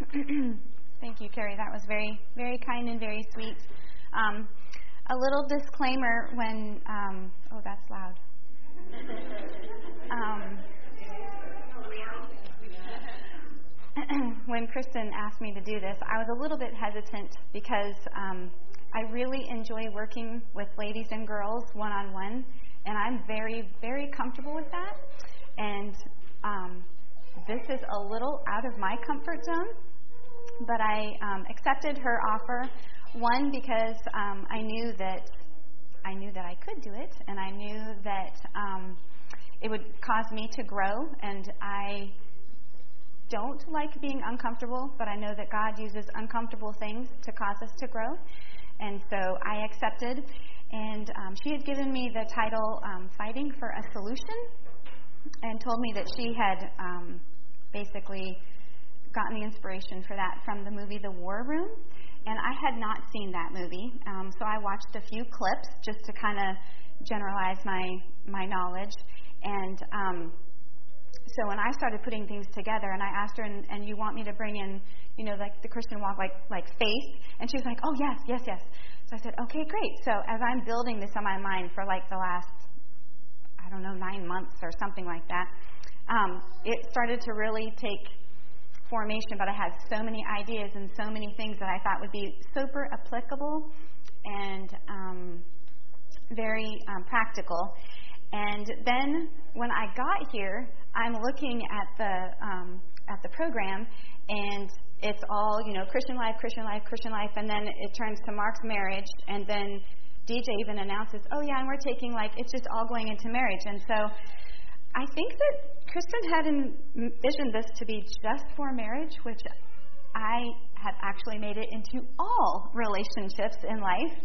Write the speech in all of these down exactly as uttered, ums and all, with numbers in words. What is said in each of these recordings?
Thank you, Carrie. That was very, very kind and very sweet. Um, a little disclaimer when, um, oh, that's loud. Um, when Kristen asked me to do this, I was a little bit hesitant because um, I really enjoy working with ladies and girls one-on-one, and I'm very, very comfortable with that. And um, this is a little out of my comfort zone, but I um, accepted her offer, one, because um, I knew that I knew that I could do it, and I knew that um, it would cause me to grow, and I don't like being uncomfortable, but I know that God uses uncomfortable things to cause us to grow. And so I accepted, and um, she had given me the title um, Fighting for a Solution, and told me that she had um, basically gotten the inspiration for that from the movie The War Room. And I had not seen that movie, um, so I watched a few clips just to kind of generalize my, my knowledge. And um, so when I started putting things together, and I asked her, and, and you want me to bring in, you know, like the Christian walk, like like faith? And she was like, oh, yes, yes, yes. So I said, okay, great. So as I'm building this on my mind for like the last, I don't know, nine months or something like that, um, it started to really take formation, but I had so many ideas and so many things that I thought would be super applicable and um, very um, practical. And then when I got here, I'm looking at the um, at the program, and it's all, you know, Christian life, Christian life, Christian life, and then it turns to Mark's marriage, and then D J even announces, oh yeah, and we're taking, like, it's just all going into marriage. And so I think that Kristen had envisioned this to be just for marriage, which I have actually made it into all relationships in life.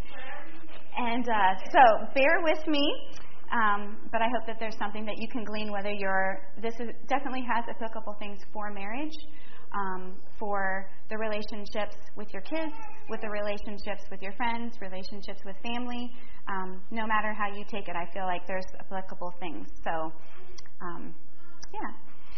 And uh, so bear with me, um, but I hope that there's something that you can glean, whether you're, this is, definitely has applicable things for marriage, um, for the relationships with your kids, with the relationships with your friends, relationships with family. Um, no matter how you take it, I feel like there's applicable things. So, um, yeah.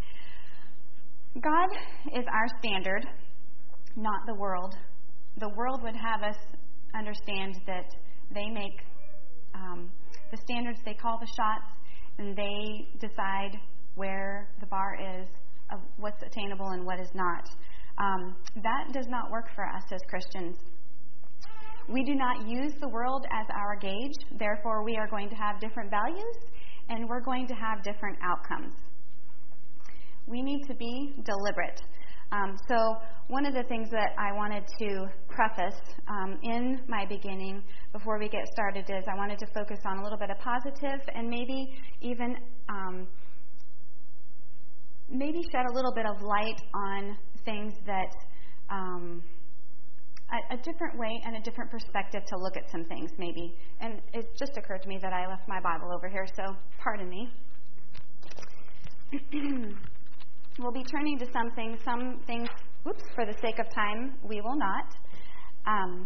God is our standard, not the world. The world would have us understand that they make um, the standards, they call the shots, and they decide where the bar is of what's attainable and what is not. Um, that does not work for us as Christians. We do not use the world as our gauge. Therefore, we are going to have different values, and we're going to have different outcomes. We need to be deliberate. Um, so one of the things that I wanted to preface um, in my beginning before we get started is I wanted to focus on a little bit of positive and maybe even um, maybe shed a little bit of light on things that um, a, a different way and a different perspective to look at some things maybe. And it just occurred to me that I left my Bible over here, so pardon me. We'll be turning to something, some things, whoops, for the sake of time, we will not. Um,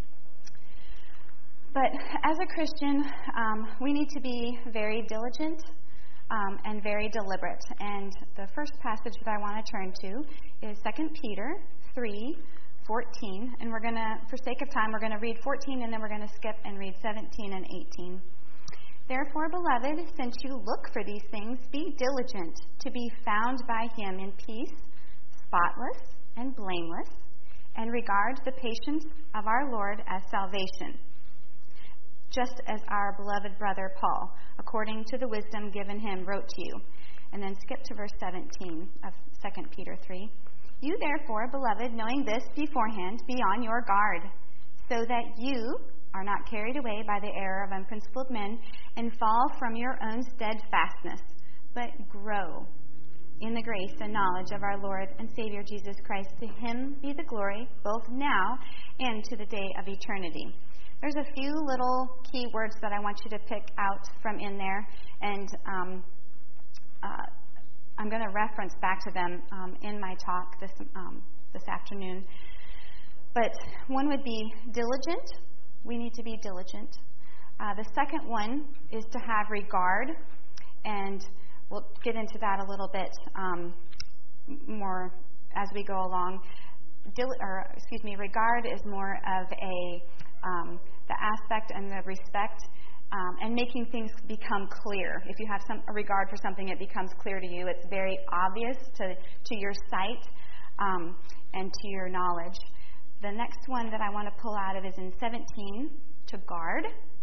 but as a Christian, um, we need to be very diligent um, and very deliberate. And the first passage that I want to turn to is Second Peter three fourteen. And we're going to, for sake of time, we're going to read fourteen, and then we're going to skip and read seventeen and eighteen. Therefore, beloved, since you look for these things, be diligent to be found by him in peace, spotless and blameless, and regard the patience of our Lord as salvation, just as our beloved brother Paul, according to the wisdom given him, wrote to you. And then skip to verse seventeen of Second Peter three. You therefore, beloved, knowing this beforehand, be on your guard, so that you are not carried away by the error of unprincipled men and fall from your own steadfastness, but grow in the grace and knowledge of our Lord and Savior Jesus Christ. To him be the glory, both now and to the day of eternity. There's a few little key words that I want you to pick out from in there, and um, uh, I'm going to reference back to them um, in my talk this um, this afternoon. But one would be diligent. We need to be diligent. Uh, the second one is to have regard, and we'll get into that a little bit um, more as we go along. dil- or excuse me, regard is more of a um, the aspect and the respect um, and making things become clear. If you have some a regard for something, it becomes clear to you. It's very obvious to to your sight um, and to your knowledge. The next one that I want to pull out of is in seventeen, to guard.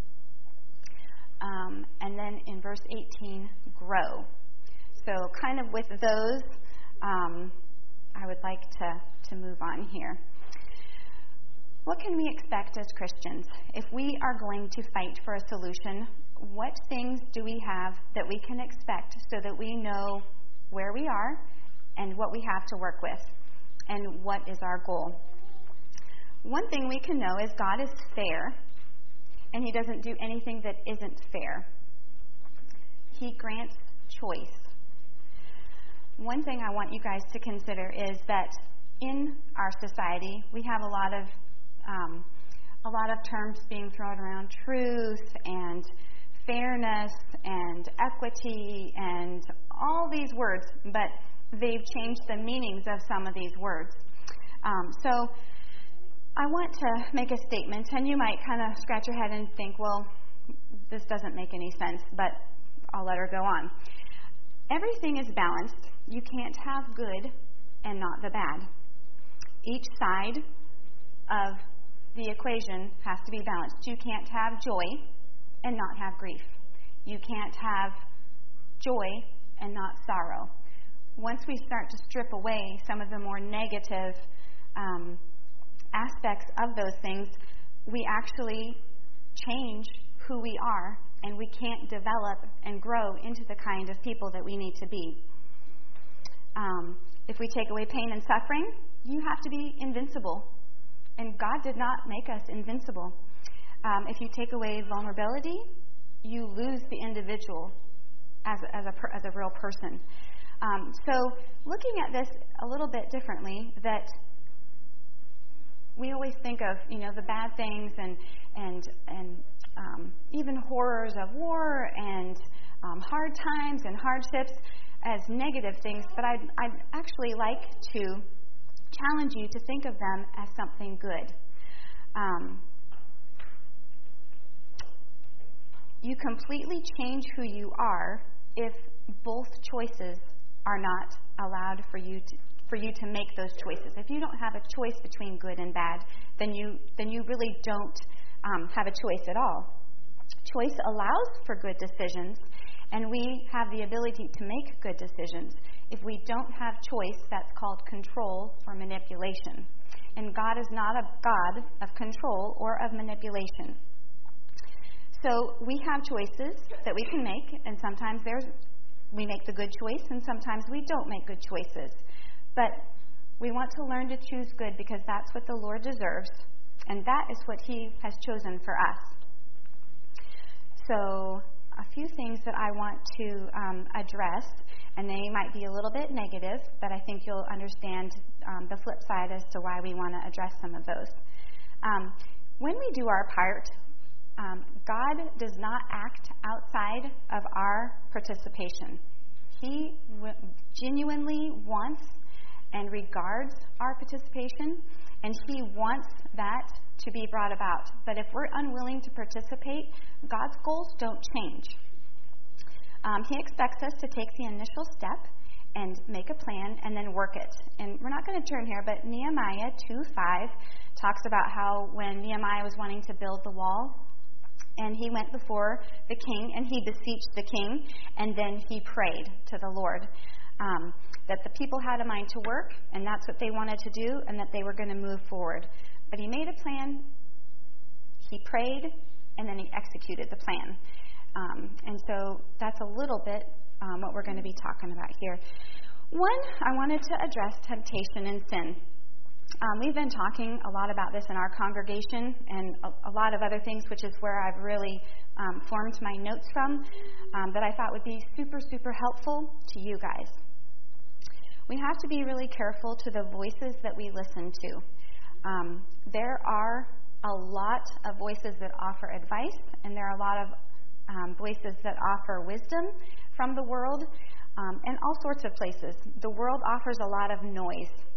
Um, and then in verse eighteen, grow. So kind of with those, um, I would like to, to move on here. What can we expect as Christians? If we are going to fight for a solution, what things do we have that we can expect so that we know where we are and what we have to work with and what is our goal? One thing we can know is God is fair, and He doesn't do anything that isn't fair. He grants choice. One thing I want you guys to consider is that in our society, we have a lot of um, a lot of terms being thrown around: truth and fairness and equity and all these words, but they've changed the meanings of some of these words. Um, so I want to make a statement, and you might kind of scratch your head and think, well, this doesn't make any sense, but I'll let her go on. Everything is balanced. You can't have good and not the bad. Each side of the equation has to be balanced. You can't have joy and not have grief. You can't have joy and not sorrow. Once we start to strip away some of the more negative um, aspects of those things, we actually change who we are, and we can't develop and grow into the kind of people that we need to be. Um, if we take away pain and suffering, you have to be invincible. And God did not make us invincible. Um, if you take away vulnerability, you lose the individual as a, as a, per, as a real person. Um, so looking at this a little bit differently, that we always think of, you know, the bad things and and and um, even horrors of war and um, hard times and hardships as negative things, but I'd, I'd actually like to challenge you to think of them as something good. Um, you completely change who you are if both choices are not allowed for you to for you to make those choices. If you don't have a choice between good and bad, then you then you really don't um, have a choice at all. Choice allows for good decisions, and we have the ability to make good decisions. If we don't have choice, that's called control or manipulation. And God is not a God of control or of manipulation. So we have choices that we can make, and sometimes there's we make the good choice, and sometimes we don't make good choices. But we want to learn to choose good because that's what the Lord deserves, and that is what He has chosen for us. So a few things that I want to um, address, and they might be a little bit negative, but I think you'll understand um, the flip side as to why we want to address some of those. Um, when we do our part, um, God does not act outside of our participation. He w- genuinely wants and regards our participation, and He wants that to be brought about. But if we're unwilling to participate, God's goals don't change. Um, he expects us to take the initial step and make a plan and then work it. And we're not going to turn here, but Nehemiah two five talks about how when Nehemiah was wanting to build the wall, and he went before the king, and he beseeched the king, and then he prayed to the Lord. Um, that the people had a mind to work, and that's what they wanted to do, and that they were going to move forward. But he made a plan, he prayed, and then he executed the plan. Um, and so that's a little bit um, what we're going to be talking about here. One, I wanted to address temptation and sin. Um, we've been talking a lot about this in our congregation and a, a lot of other things, which is where I've really um, formed my notes from, um, that I thought would be super, super helpful to you guys. We have to be really careful to the voices that we listen to. Um, there are a lot of voices that offer advice, and there are a lot of um, voices that offer wisdom from the world, um, and all sorts of places. The world offers a lot of noise.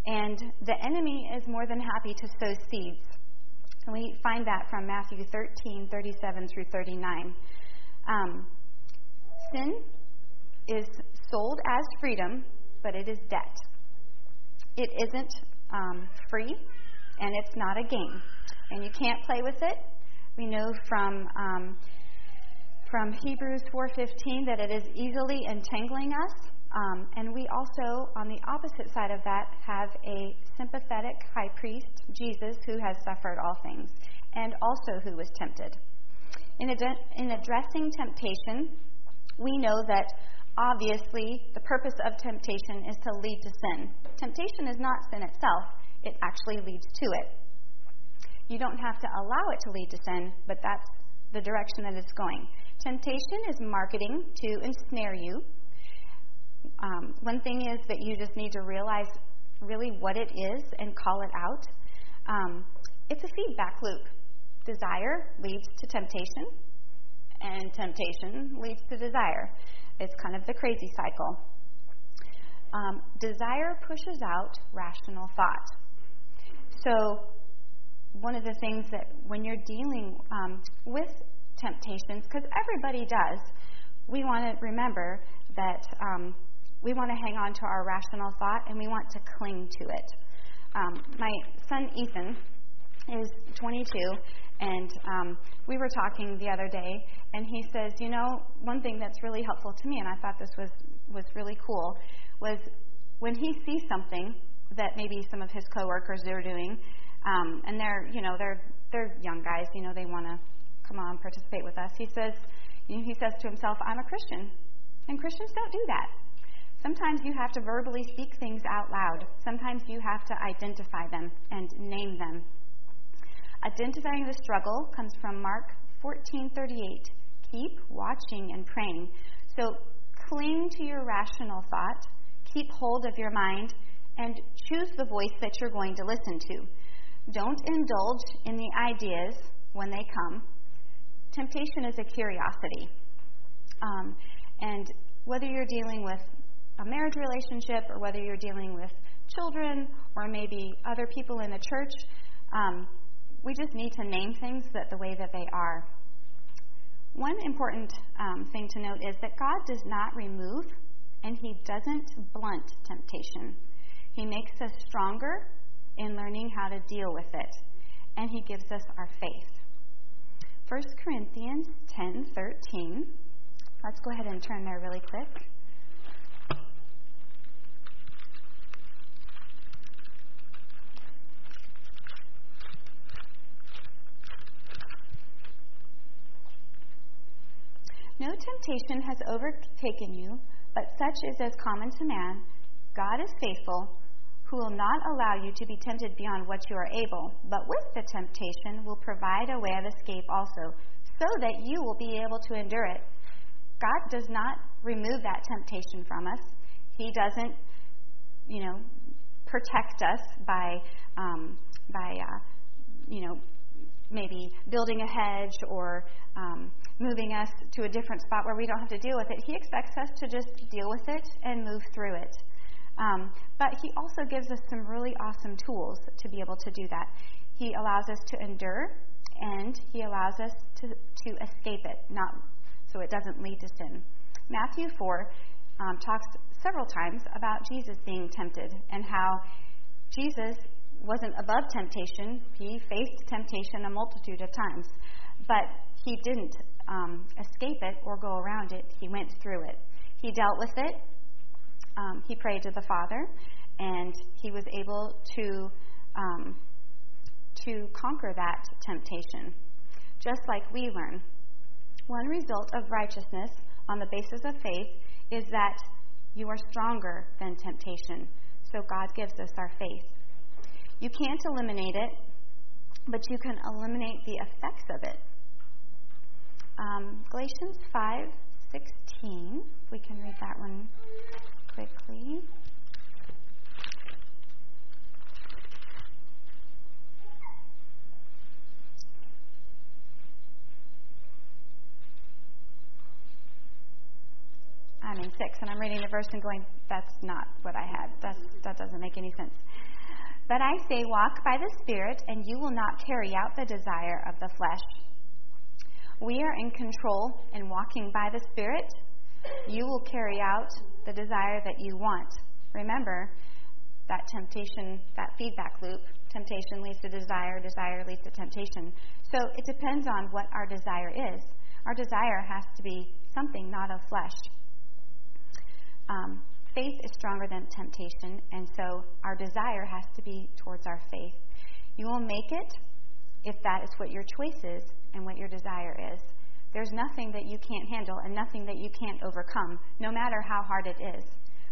And the enemy is more than happy to sow seeds. And we find that from Matthew thirteen, thirty-seven through thirty-nine. Um, sin is sold as freedom, but it is debt. It isn't um, free, and it's not a game. And you can't play with it. We know from um, from Hebrews four fifteen that it is easily entangling us. Um, and we also, on the opposite side of that, have a sympathetic high priest, Jesus, who has suffered all things, and also who was tempted. In, ad- in addressing temptation, we know that obviously the purpose of temptation is to lead to sin. Temptation is not sin itself. It actually leads to it. You don't have to allow it to lead to sin, but that's the direction that it's going. Temptation is marketing to ensnare you. Um, one thing is that you just need to realize really what it is and call it out. Um, it's a feedback loop. Desire leads to temptation, and temptation leads to desire. It's kind of the crazy cycle. Um, desire pushes out rational thought. So one of the things that when you're dealing um, with temptations, because everybody does, we want to remember that um, we want to hang on to our rational thought, and we want to cling to it. Um, my son Ethan is twenty-two, and um, we were talking the other day, and he says, you know, one thing that's really helpful to me, and I thought this was, was really cool, was when he sees something that maybe some of his coworkers are doing, um, and they're, you know, they're they're young guys, you know, they want to come on, participate with us. He says, you know, he says to himself, I'm a Christian, and Christians don't do that. Sometimes you have to verbally speak things out loud. Sometimes you have to identify them and name them. Identifying the struggle comes from Mark fourteen thirty-eight. Keep watching and praying. So cling to your rational thought, keep hold of your mind, and choose the voice that you're going to listen to. Don't indulge in the ideas when they come. Temptation is a curiosity. Um, and whether you're dealing with a marriage relationship or whether you're dealing with children or maybe other people in the church, um, we just need to name things that the way that they are. One important um, thing to note is that God does not remove and He doesn't blunt temptation. He makes us stronger in learning how to deal with it, and He gives us our faith. First Corinthians ten thirteen. Let's go ahead and turn there really quick. No temptation has overtaken you, but such is as common to man. God is faithful, who will not allow you to be tempted beyond what you are able, but with the temptation will provide a way of escape also, so that you will be able to endure it. God does not remove that temptation from us. He doesn't, you know, protect us by, um, by, uh, you know, maybe building a hedge or um, moving us to a different spot where we don't have to deal with it. He expects us to just deal with it and move through it. Um, but He also gives us some really awesome tools to be able to do that. He allows us to endure, and He allows us to, to escape it, not so it doesn't lead to sin. Matthew four um, talks several times about Jesus being tempted and how Jesus wasn't above temptation. He faced temptation a multitude of times, but He didn't um, escape it or go around it. He went through it. He dealt with it. Um, he prayed to the Father, and He was able to um, to conquer that temptation, just like we learn. One result of righteousness on the basis of faith is that you are stronger than temptation. So God gives us our faith. You can't eliminate it, but you can eliminate the effects of it. Um, Galatians five sixteen, if we can read that one quickly. I'm in six, and I'm reading the verse and going, that's not what I had. That's, that doesn't make any sense. But I say, walk by the Spirit, and you will not carry out the desire of the flesh. We are in control and walking by the Spirit. You will carry out the desire that you want. Remember that temptation, that feedback loop. Temptation leads to desire, desire leads to temptation. So it depends on what our desire is. Our desire has to be something not of flesh. Um, faith is stronger than temptation, and so our desire has to be towards our faith. You will make it if that is what your choice is and what your desire is. There's nothing that you can't handle and nothing that you can't overcome, no matter how hard it is.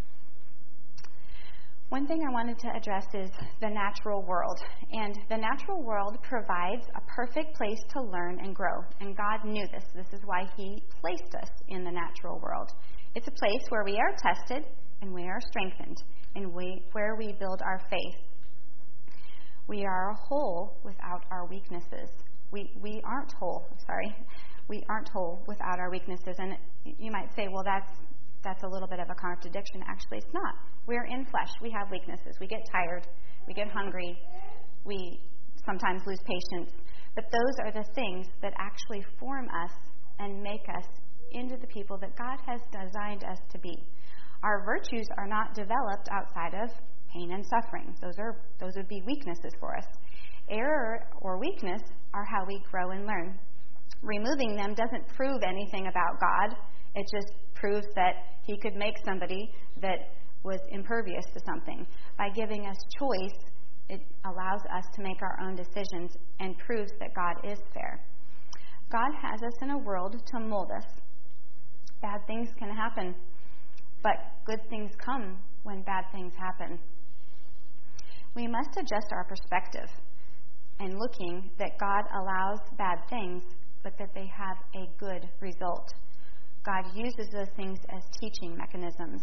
One thing I wanted to address is the natural world. And the natural world provides a perfect place to learn and grow. And God knew this. This is why He placed us in the natural world. It's a place where we are tested and we are strengthened and we, where we build our faith. We are whole without our weaknesses. We we aren't whole, sorry. We aren't whole without our weaknesses. And you might say, well, that's that's a little bit of a contradiction. Actually, it's not. We're in flesh. We have weaknesses. We get tired. We get hungry. We sometimes lose patience. But those are the things that actually form us and make us into the people that God has designed us to be. Our virtues are not developed outside of pain and suffering. Those are those would be weaknesses for us. Error or weakness are how we grow and learn. Removing them doesn't prove anything about God. It just proves that He could make somebody that was impervious to something. By giving us choice, it allows us to make our own decisions and proves that God is fair. God has us in a world to mold us. Bad things can happen, but good things come when bad things happen. We must adjust our perspective and looking that God allows bad things, but that they have a good result. God uses those things as teaching mechanisms.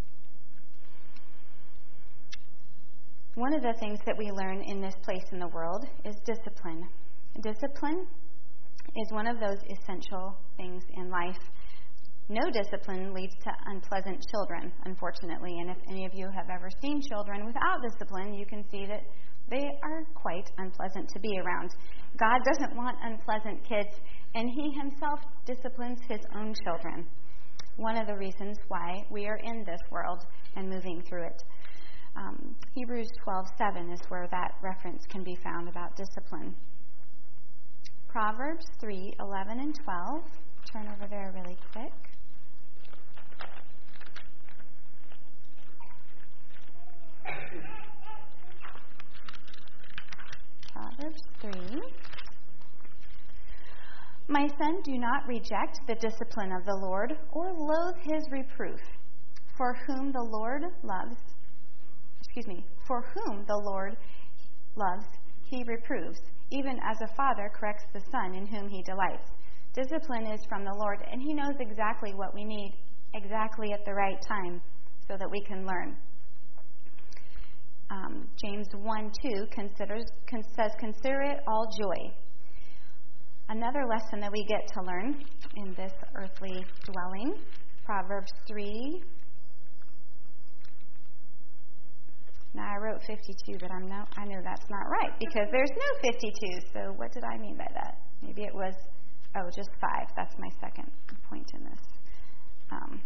One of the things that we learn in this place in the world is discipline. Discipline is one of those essential things in life. No discipline leads to unpleasant children, unfortunately. And if any of you have ever seen children without discipline, you can see that they are quite unpleasant to be around. God doesn't want unpleasant kids, and He Himself disciplines His own children. One of the reasons why we are in this world and moving through it. Um, Hebrews twelve seven is where that reference can be found about discipline. Proverbs three eleven and twelve. Turn over there really quick. Proverbs three. My son, do not reject the discipline of the Lord or loathe His reproof. For whom the Lord loves, excuse me, for whom the Lord loves, He reproves, even as a father corrects the son in whom He delights. Discipline is from the Lord, and He knows exactly what we need, exactly at the right time, so that we can learn. Um, James one two considers, con- says, consider it all joy. Another lesson that we get to learn in this earthly dwelling, Proverbs three. Now I wrote fifty-two, but I'm no, I know that's not right because there's no fifty-two. So what did I mean by that? Maybe it was, oh, just five. That's my second point in this. Um,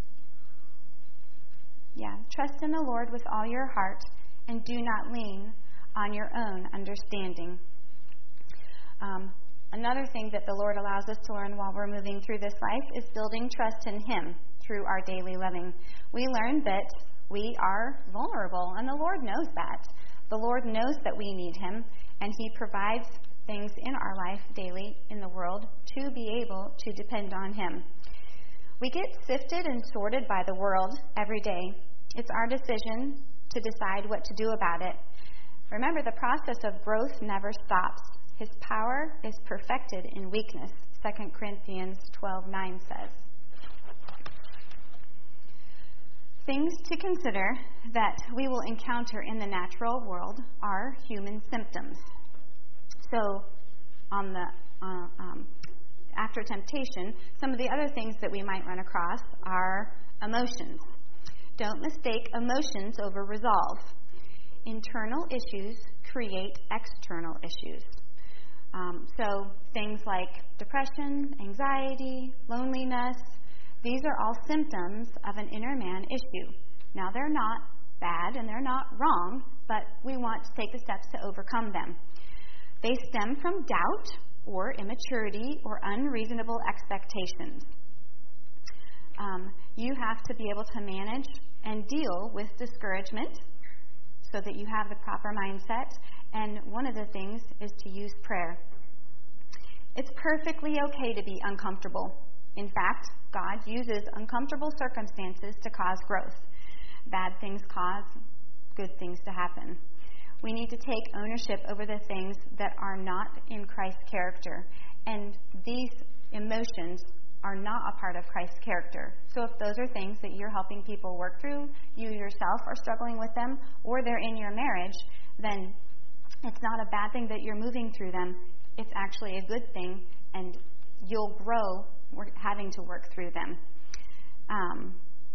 yeah, trust in the Lord with all your heart and do not lean on your own understanding. Um, another thing that the Lord allows us to learn while we're moving through this life is building trust in Him through our daily living. We learn that we are vulnerable, and the Lord knows that. The Lord knows that we need Him, and He provides things in our life daily in the world to be able to depend on Him. We get sifted and sorted by the world every day. It's our decision to decide what to do about it. Remember, the process of growth never stops. His power is perfected in weakness, Second Corinthians twelve nine says. Things to consider that we will encounter in the natural world are human symptoms. So, on the uh, um, after temptation, some of the other things that we might run across are emotions. Don't mistake emotions over resolve. internal issues create external issues. Um, so things like depression, anxiety, loneliness, these are all symptoms of an inner man issue. Now, they're not bad and they're not wrong, but we want to take the steps to overcome them. They stem from doubt or immaturity or unreasonable expectations. Um, you have to be able to manage and deal with discouragement so that you have the proper mindset. And one of the things is to use prayer. It's perfectly okay to be uncomfortable. In fact, God uses uncomfortable circumstances to cause growth. Bad things cause good things to happen. We need to take ownership over the things that are not in Christ's character. And these emotions are not a part of Christ's character. So if those are things that you're helping people work through, you yourself are struggling with them, or they're in your marriage, then it's not a bad thing that you're moving through them. It's actually a good thing, and you'll grow having to work through them. Um,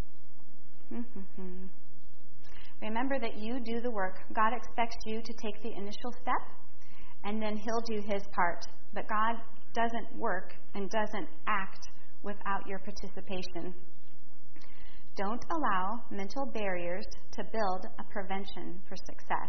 Remember that you do the work. God expects you to take the initial step, and then He'll do His part. But God doesn't work and doesn't act without your participation. Don't allow mental barriers to build a prevention for success.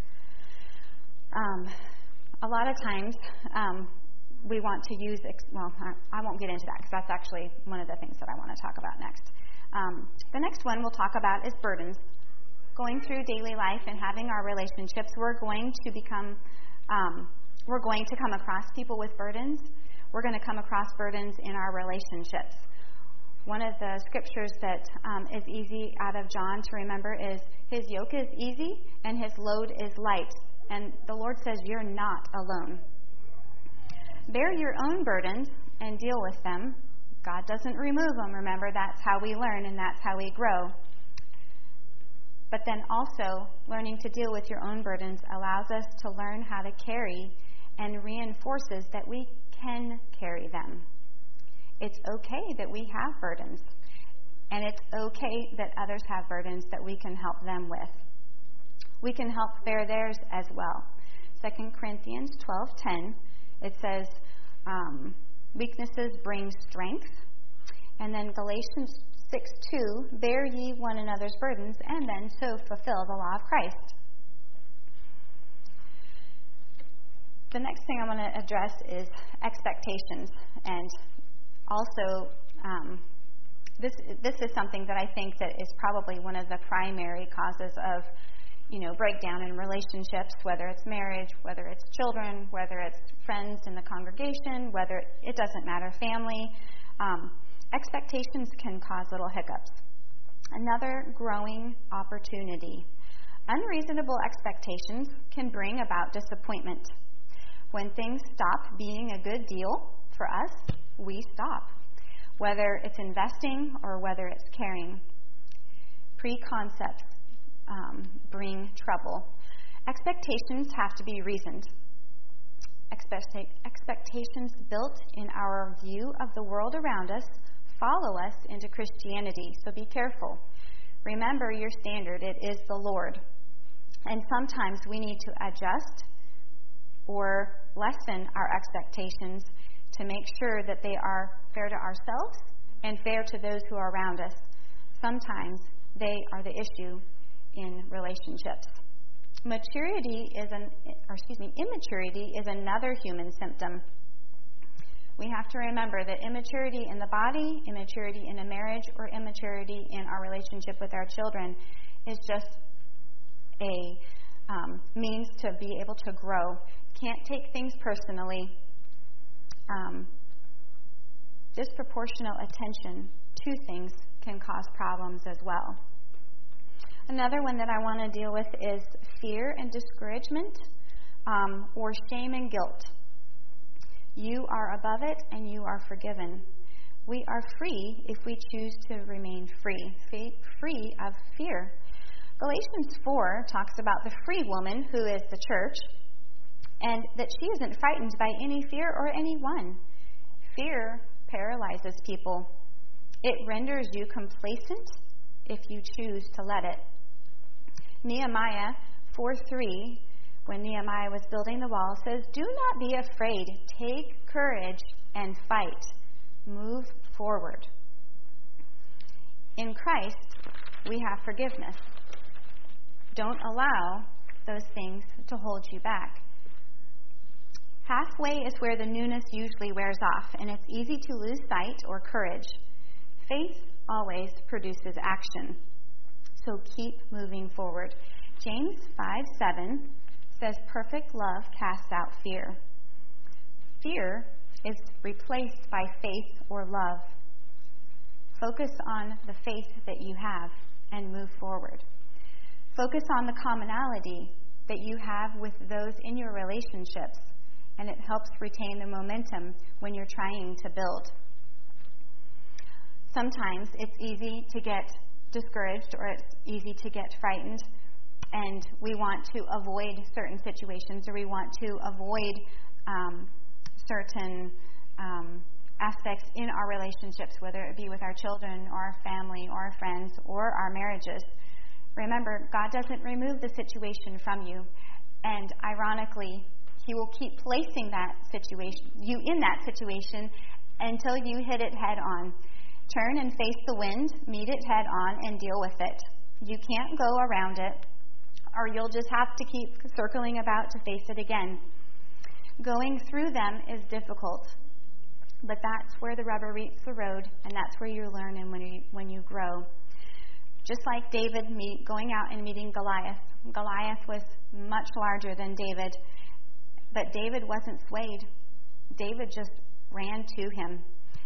Um, a lot of times, um, we want to use, ex- well, I won't get into that because that's actually one of the things that I want to talk about next. Um, the next one we'll talk about is burdens. Going through daily life and having our relationships, we're going to become, um, we're going to come across people with burdens. We're going to come across burdens in our relationships. One of the scriptures that um, is easy out of John to remember is, His yoke is easy and His load is light. And the Lord says you're not alone. Bear your own burdens and deal with them. God doesn't remove them. Remember, that's how we learn and that's how we grow. But then also, learning to deal with your own burdens allows us to learn how to carry and reinforces that we can carry them. It's okay that we have burdens. And it's okay that others have burdens that we can help them with. We can help bear theirs as well. Second Corinthians twelve ten, it says, um, weaknesses bring strength. And then Galatians six two, bear ye one another's burdens, and then so fulfill the law of Christ. The next thing I want to address is expectations. And also, um, this this is something that I think that is probably one of the primary causes of, you know, breakdown in relationships, whether it's marriage, whether it's children, whether it's friends in the congregation, whether it doesn't matter, family. Um, expectations can cause little hiccups. Another growing opportunity. Unreasonable expectations can bring about disappointment. When things stop being a good deal for us, we stop. Whether it's investing or whether it's caring. Preconcepts um, bring trouble. Expectations have to be reasoned. Expect- expectations built in our view of the world around us follow us into Christianity, so be careful. Remember your standard, it is the Lord. And sometimes we need to adjust or lessen our expectations to make sure that they are fair to ourselves and fair to those who are around us. Sometimes they are the issue in relationships. Maturity is an, or excuse me, immaturity is another human symptom. We have to remember that immaturity in the body, immaturity in a marriage, or immaturity in our relationship with our children is just a um, means to be able to grow. Can't take things personally. Um, disproportionate attention to things can cause problems as well. Another one that I want to deal with is fear and discouragement, um, or shame and guilt. You are above it and you are forgiven. We are free if we choose to remain free, free of fear. Galatians four talks about the free woman who is the church, and that she isn't frightened by any fear or anyone. Fear paralyzes people. It renders you complacent if you choose to let it. Nehemiah four three, when Nehemiah was building the wall, says, "Do not be afraid. Take courage and fight. Move forward." In Christ, we have forgiveness. Don't allow those things to hold you back. Halfway is where the newness usually wears off, and it's easy to lose sight or courage. Faith always produces action. So keep moving forward. James five seven says, "Perfect love casts out fear." Fear is replaced by faith or love. Focus on the faith that you have and move forward. Focus on the commonality that you have with those in your relationships, and it helps retain the momentum when you're trying to build. Sometimes it's easy to get discouraged, or it's easy to get frightened, and we want to avoid certain situations, or we want to avoid um, certain um, aspects in our relationships, whether it be with our children or our family or our friends or our marriages. Remember, God doesn't remove the situation from you, and ironically, He will keep placing that situation, you in that situation, until you hit it head on. Turn and face the wind, meet it head on, and deal with it. You can't go around it, or you'll just have to keep circling about to face it again. Going through them is difficult, but that's where the rubber meets the road, and that's where you learn and when you, when you grow. Just like David meet, going out and meeting Goliath. Goliath was much larger than David, but David wasn't swayed. David just ran to him.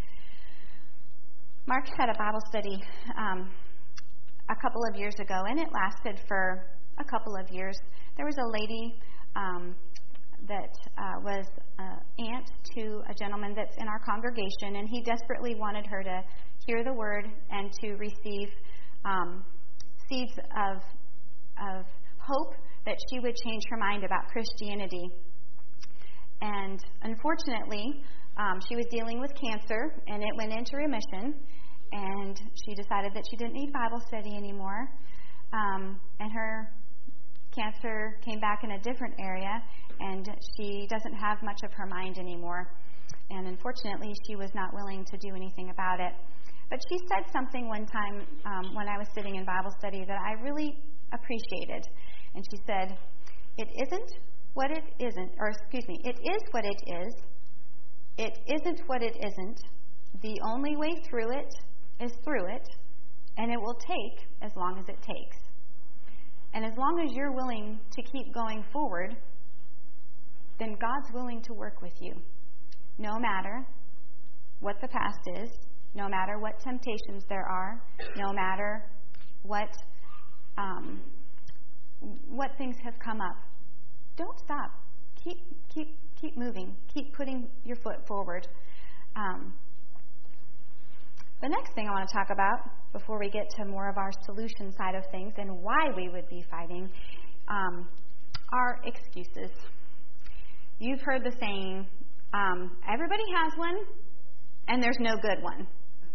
Mark had a Bible study um, a couple of years ago, and it lasted for a couple of years. There was a lady um, that uh, was uh, aunt to a gentleman that's in our congregation, and he desperately wanted her to hear the word and to receive um, seeds of, of hope that she would change her mind about Christianity. And unfortunately, um, she was dealing with cancer, and it went into remission, and she decided that she didn't need Bible study anymore. Um, and her cancer came back in a different area, and she doesn't have much of her mind anymore. And unfortunately, she was not willing to do anything about it. But she said something one time um, when I was sitting in Bible study that I really appreciated. And she said, "It isn't what it isn't, or excuse me, it is what it is. It isn't what it isn't. The only way through it is through it, and it will take as long as it takes. And as long as you're willing to keep going forward, then God's willing to work with you. No matter what the past is, no matter what temptations there are, no matter what um, what things have come up. Don't stop. Keep keep keep moving. Keep putting your foot forward." Um, the next thing I want to talk about, before we get to more of our solution side of things and why we would be fighting, um, are excuses. You've heard the saying, um, everybody has one, and there's no good one.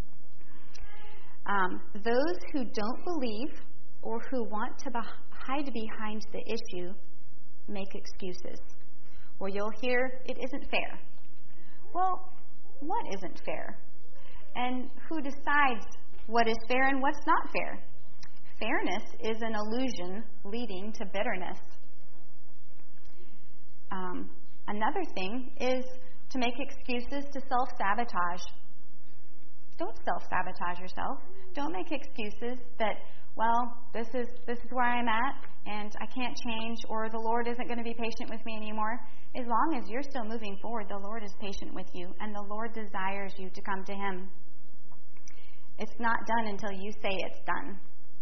Um, those who don't believe or who want to be- hide behind the issue make excuses. Or you'll hear, "It isn't fair." Well, what isn't fair? And who decides what is fair and what's not fair? Fairness is an illusion leading to bitterness. Um, another thing is to make excuses to self-sabotage. Don't self-sabotage yourself. Don't make excuses that, well, this is this is where I'm at, and I can't change, or the Lord isn't going to be patient with me anymore. As long as you're still moving forward, the Lord is patient with you, and the Lord desires you to come to Him. It's not done until you say it's done.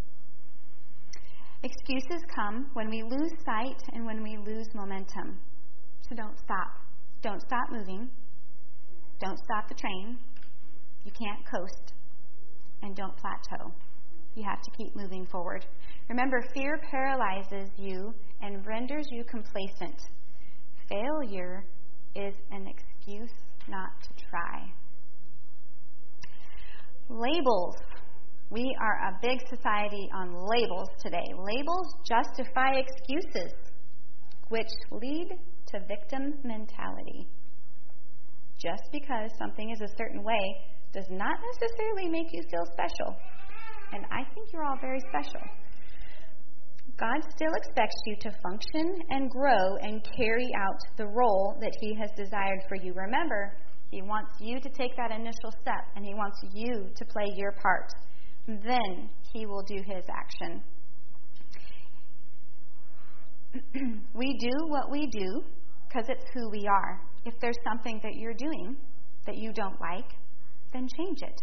Excuses come when we lose sight and when we lose momentum. So don't stop. Don't stop moving. Don't stop the train. You can't coast. And don't plateau. You have to keep moving forward. Remember, fear paralyzes you and renders you complacent. Failure is an excuse not to try. Labels We are a big society on labels today. Labels justify excuses, which lead to victim mentality. Just because something is a certain way does not necessarily make you feel special. And I think you're all very special. God still expects you to function and grow and carry out the role that He has desired for you. Remember, He wants you to take that initial step, and He wants you to play your part. Then He will do His action. We do what we do because it's who we are. If there's something that you're doing that you don't like, then change it.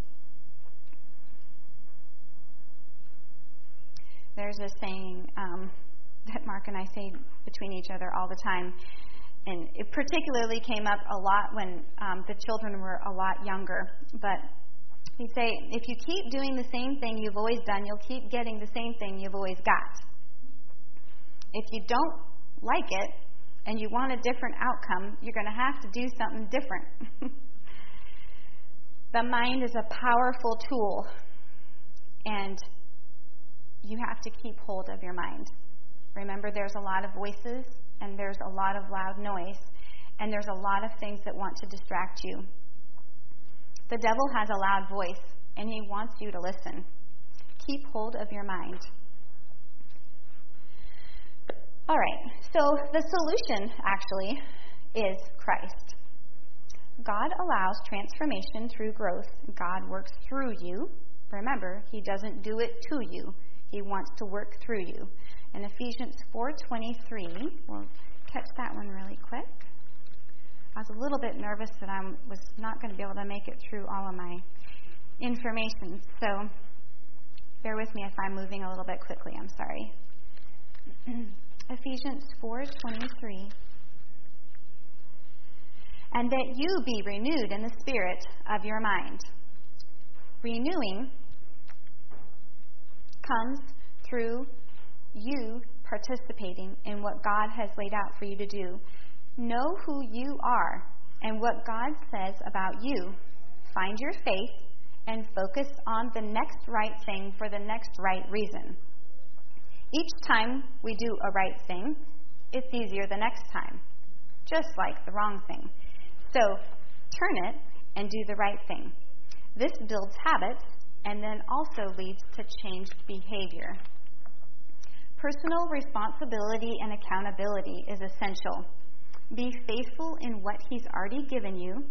There's a saying um, that Mark and I say between each other all the time, and it particularly came up a lot when um, the children were a lot younger. But we say, if you keep doing the same thing you've always done, you'll keep getting the same thing you've always got. If you don't like it and you want a different outcome, you're going to have to do something different. The mind is a powerful tool, and you have to keep hold of your mind. Remember, there's a lot of voices, and there's a lot of loud noise, and there's a lot of things that want to distract you. The devil has a loud voice, and he wants you to listen. Keep hold of your mind. All right, so the solution, actually, is Christ. God allows transformation through growth. God works through you. Remember, He doesn't do it to you. He wants to work through you. In Ephesians four twenty-three, we'll catch that one really quick. I was a little bit nervous that I was not going to be able to make it through all of my information, so bear with me if I'm moving a little bit quickly. I'm sorry. Ephesians four twenty-three. And that you be renewed in the spirit of your mind. Renewing comes through you participating in what God has laid out for you to do. Know who you are and what God says about you. Find your faith and focus on the next right thing for the next right reason. Each time we do a right thing, it's easier the next time, just like the wrong thing. So turn it and do the right thing. This builds habits and then also leads to changed behavior. Personal responsibility and accountability is essential. Be faithful in what He's already given you.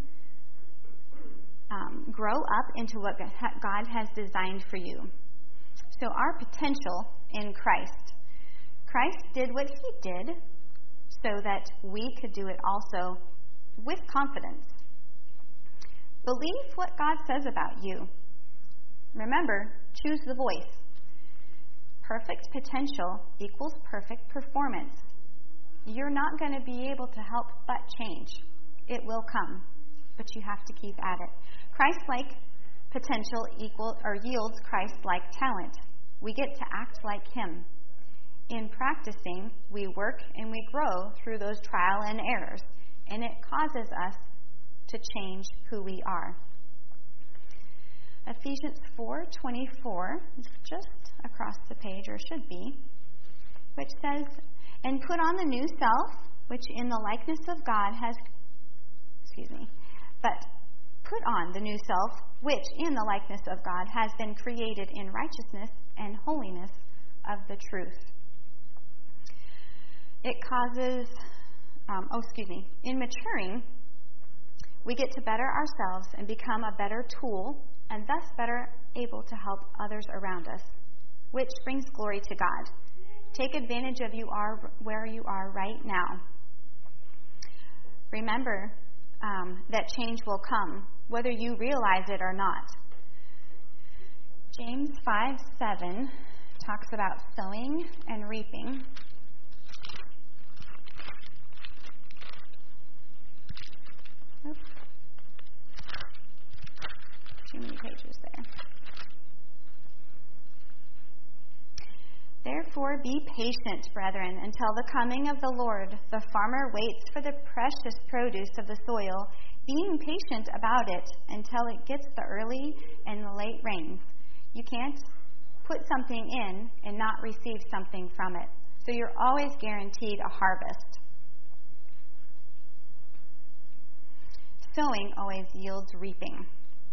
Um, grow up into what God has designed for you. So our potential in Christ. Christ did what He did so that we could do it also with confidence. Believe what God says about you. Remember, choose the voice. Perfect potential equals perfect performance. You're not going to be able to help but change. It will come, but you have to keep at it. Christ-like potential equal or yields Christ-like talent. We get to act like Him. In practicing, we work and we grow through those trial and errors, and it causes us to change who we are. Ephesians four twenty-four, just across the page, or should be, which says, and put on the new self, which in the likeness of God has, excuse me, but put on the new self, which in the likeness of God has been created in righteousness and holiness of the truth. It causes, um, oh, excuse me, in maturing, we get to better ourselves and become a better tool and thus better able to help others around us, which brings glory to God. Take advantage of you are where you are right now. Remember um, that change will come, whether you realize it or not. James five seven talks about sowing and reaping. Oops. Too many pages there. Therefore, be patient, brethren, until the coming of the Lord. The farmer waits for the precious produce of the soil, being patient about it until it gets the early and the late rains. You can't put something in and not receive something from it. So you're always guaranteed a harvest. Sowing always yields reaping.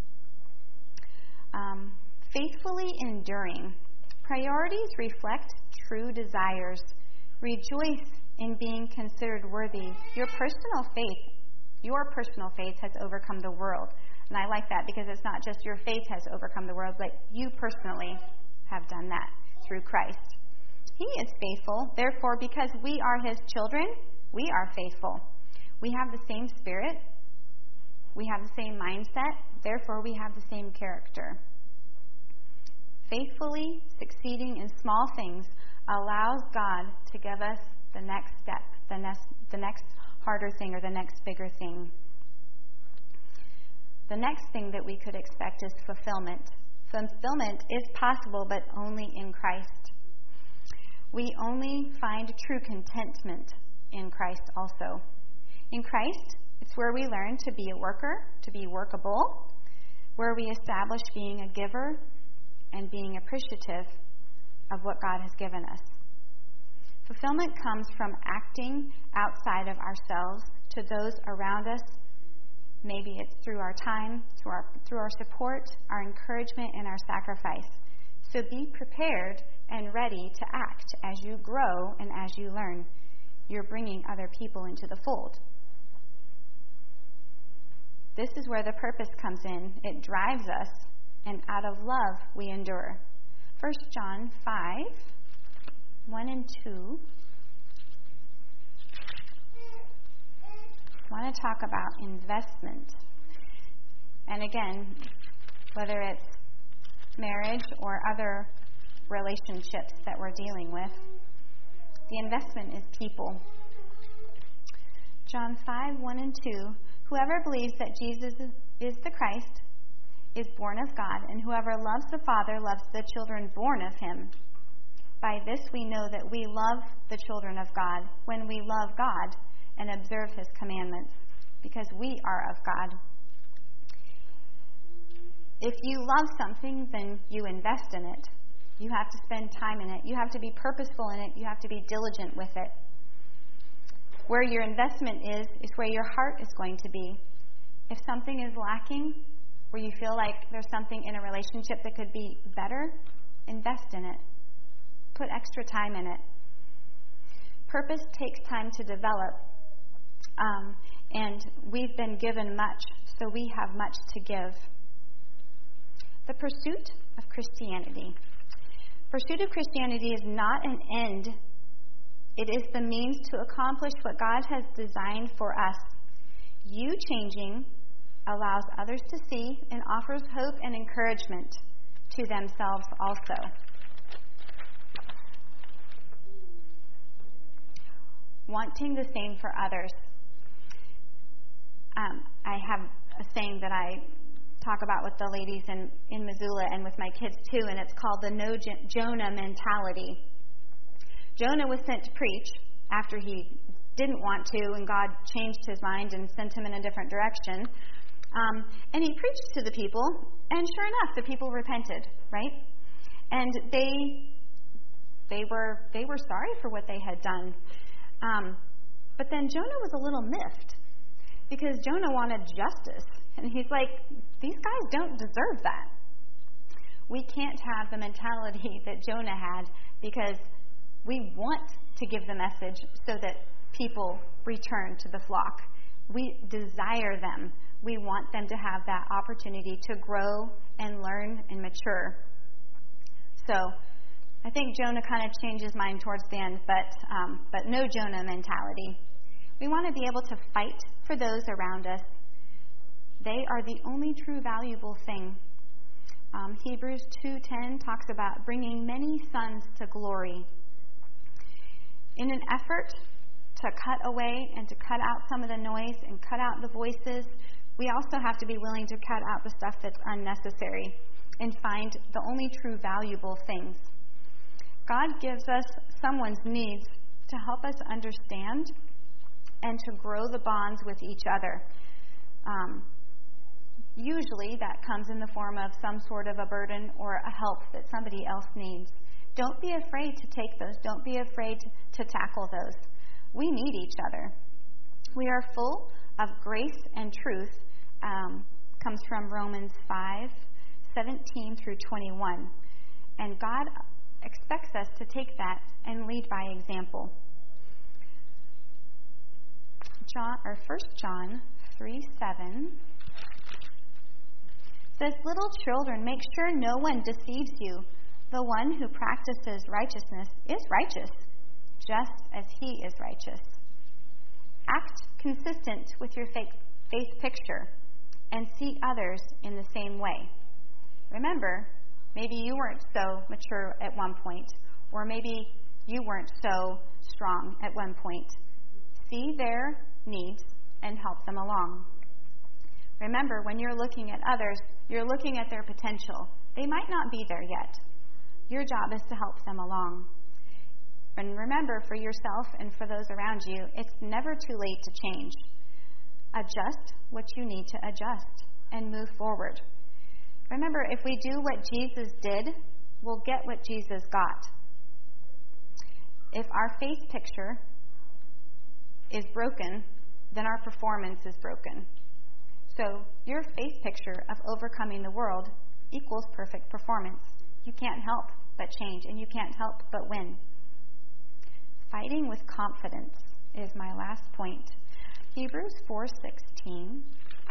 Um, faithfully enduring. Priorities reflect true desires. Rejoice in being considered worthy. Your personal faith, your personal faith has overcome the world. And I like that because it's not just your faith has overcome the world, but you personally have done that through Christ. He is faithful. Therefore, because we are his children, we are faithful. We have the same spirit. We have the same mindset. Therefore, we have the same character. Faithfully succeeding in small things allows God to give us the next step, the next, the next harder thing or the next bigger thing. The next thing that we could expect is fulfillment. Fulfillment is possible, but only in Christ. We only find true contentment in Christ also. In Christ, it's where we learn to be a worker, to be workable, where we establish being a giver and being appreciative of what God has given us. Fulfillment comes from acting outside of ourselves to those around us. Maybe it's through our time, through our, through our support, our encouragement, and our sacrifice. So be prepared and ready to act as you grow and as you learn. You're bringing other people into the fold. This is where the purpose comes in. It drives us, and out of love we endure. First John five, one and two. I want to talk about investment. And again, whether it's marriage or other relationships that we're dealing with, the investment is people. John five, one and two. Whoever believes that Jesus is the Christ is born of God, and whoever loves the Father loves the children born of him. By this we know that we love the children of God, when we love God and observe his commandments, because we are of God. If you love something, then you invest in it. You have to spend time in it. You have to be purposeful in it. You have to be diligent with it. Where your investment is, is where your heart is going to be. If something is lacking, where you feel like there's something in a relationship that could be better, invest in it. Put extra time in it. Purpose takes time to develop. Um, and we've been given much, so we have much to give. The pursuit of Christianity. Pursuit of Christianity is not an end. It is the means to accomplish what God has designed for us. You changing allows others to see and offers hope and encouragement to themselves also. Wanting the same for others. Um, I have a saying that I talk about with the ladies in, in Missoula and with my kids too, and it's called the no Jonah mentality. Jonah was sent to preach after he didn't want to, and God changed his mind and sent him in a different direction. Um, and he preached to the people, and sure enough, the people repented, right? And they they were they were sorry for what they had done. Um, but then Jonah was a little miffed because Jonah wanted justice, and he's like, these guys don't deserve that. We can't have the mentality that Jonah had, because we want to give the message so that people return to the flock. We desire them. We want them to have that opportunity to grow and learn and mature. So I think Jonah kind of changed his mind towards the end, but um, but no Jonah mentality. We want to be able to fight for those around us. They are the only true valuable thing. Um, Hebrews two ten talks about bringing many sons to glory. In an effort to cut away and to cut out some of the noise and cut out the voices, we also have to be willing to cut out the stuff that's unnecessary and find the only true valuable things. God gives us someone's needs to help us understand and to grow the bonds with each other. Um, Usually that comes in the form of some sort of a burden or a help that somebody else needs. Don't be afraid to take those. Don't be afraid to tackle those. We need each other. We are full of grace and truth. Um, comes from Romans five, seventeen through twenty-one. And God expects us to take that and lead by example. John, or First John three seven says, "Little children, make sure no one deceives you. The one who practices righteousness is righteous, just as he is righteous. Act consistent with your faith picture and see others in the same way." Remember, maybe you weren't so mature at one point, or maybe you weren't so strong at one point. See their needs and help them along. Remember, when you're looking at others, you're looking at their potential. They might not be there yet. Your job is to help them along. And remember, for yourself and for those around you, it's never too late to change. Adjust what you need to adjust and move forward. Remember, if we do what Jesus did, we'll get what Jesus got. If our faith picture is broken, then our performance is broken. So your faith picture of overcoming the world equals perfect performance. You can't help but change, and you can't help but win. Fighting with confidence is my last point. Hebrews four sixteen.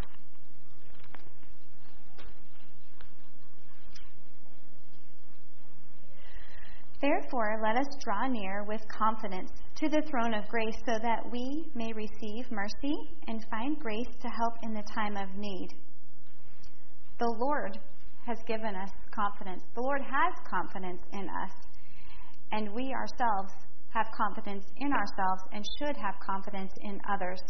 "Therefore, let us draw near with confidence to the throne of grace, so that we may receive mercy and find grace to help in the time of need." The Lord has given us confidence. The Lord has confidence in us, and we ourselves have confidence in ourselves and should have confidence in others.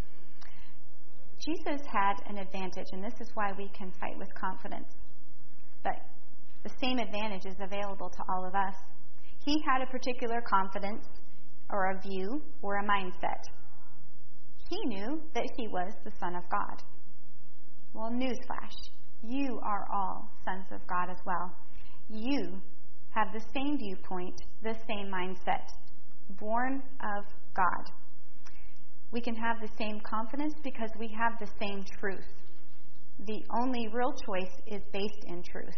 Jesus had an advantage, and this is why we can fight with confidence. But the same advantage is available to all of us. He had a particular confidence or a view or a mindset. He knew that he was the Son of God. Well, newsflash, you are all sons of God as well. You have the same viewpoint, the same mindset, born of God. We can have the same confidence because we have the same truth. The only real choice is based in truth.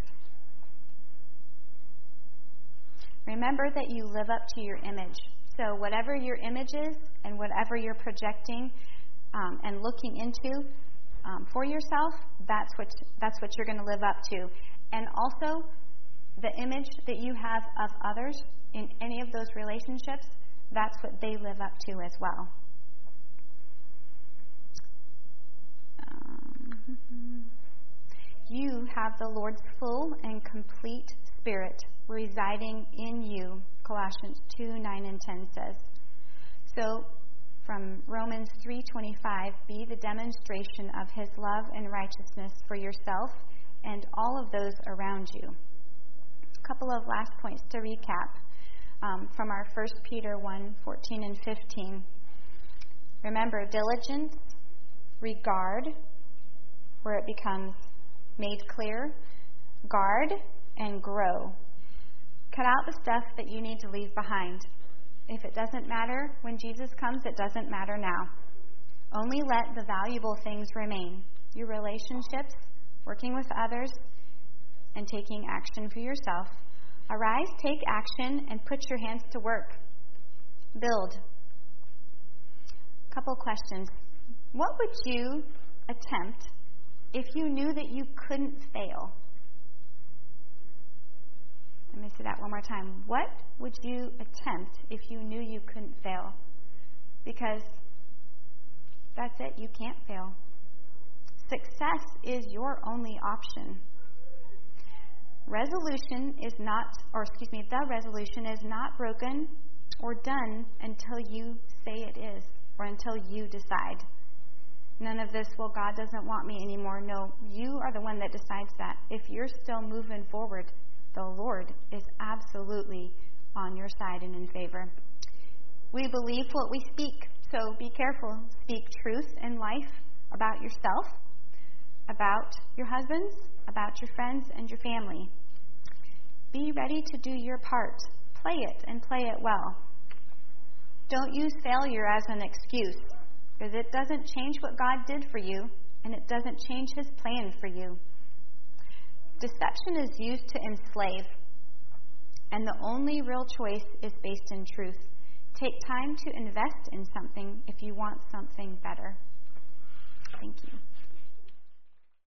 Remember that you live up to your image. So whatever your image is and whatever you're projecting um, and looking into um, for yourself, that's what that's what you're going to live up to. And also, the image that you have of others in any of those relationships, that's what they live up to as well. Um, you have the Lord's full and complete Spirit residing in you, Colossians two, nine, and ten says. So, from Romans three twenty-five, be the demonstration of his love and righteousness for yourself and all of those around you. A couple of last points to recap um, from our First Peter one, fourteen and fifteen. Remember, diligence, regard, where it becomes made clear, guard, and grow. Cut out the stuff that you need to leave behind. If it doesn't matter when Jesus comes, it doesn't matter now. Only let the valuable things remain. Your relationships, working with others, and taking action for yourself. Arise, take action, and put your hands to work. Build. Couple questions. What would you attempt if you knew that you couldn't fail? Let me say that one more time. What would you attempt if you knew you couldn't fail? Because that's it, you can't fail. Success is your only option. Resolution is not, or excuse me, the resolution is not broken or done until you say it is, or until you decide. None of this, well, God doesn't want me anymore. No, you are the one that decides that. If you're still moving forward, the Lord is absolutely on your side and in favor. We believe what we speak, so be careful. Speak truth in life about yourself. about your husbands, about your friends, and your family. Be ready to do your part. Play it and play it well. Don't use failure as an excuse, because it doesn't change what God did for you, and it doesn't change His plan for you. Deception is used to enslave, and the only real choice is based in truth. Take time to invest in something if you want something better. Thank you.